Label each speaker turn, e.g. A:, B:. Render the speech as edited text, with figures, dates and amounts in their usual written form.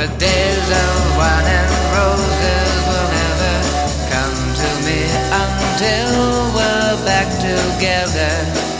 A: but days of wine and roses will never come to me until we're back together.